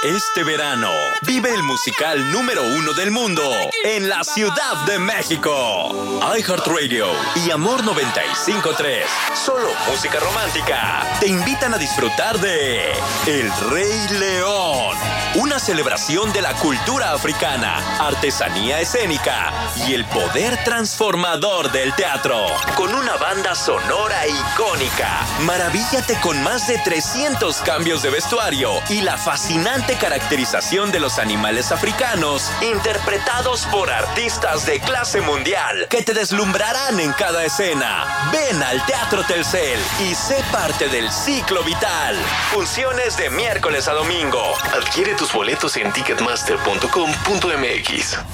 Este verano, vive el musical número 1 del mundo en la Ciudad de México. iHeartRadio y Amor 95.3, solo música romántica, te invitan a disfrutar de El Rey León, una celebración de la cultura africana, artesanía escénica y el poder transformador del teatro. Con una banda sonora icónica, maravíllate con más de 300 cambios de vestuario y la fascinante caracterización de los animales africanos, interpretados por artistas de clase mundial que te deslumbrarán en cada escena. Ven al Teatro Telcel y sé parte del ciclo vital. Funciones de miércoles a domingo. Adquiere tus boletos en ticketmaster.com.mx.